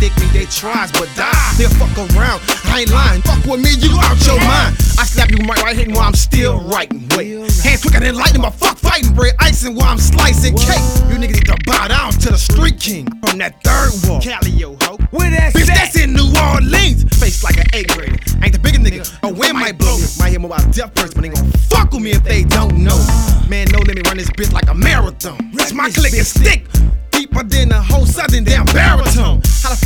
stick me, they tries, but die. They'll fuck around, I ain't lying. Fuck with me, you out your mind. I slap you right hand while I'm still writing. Wait, hands quicker than lightning, my fuck fighting. Bread icing while I'm slicing cake. You niggas need to bow down to the street king from that third wall. Calio, ho. Where that Bitch, that's in New Orleans. Face like an 8th grader. Ain't the biggest nigga, a win might blow me. Might hear more about death first, but they gon' fuck with me if they don't know. Man, no, let me run this bitch like a marathon. It's my click and stick. Deeper than the whole southern damn baritone. How the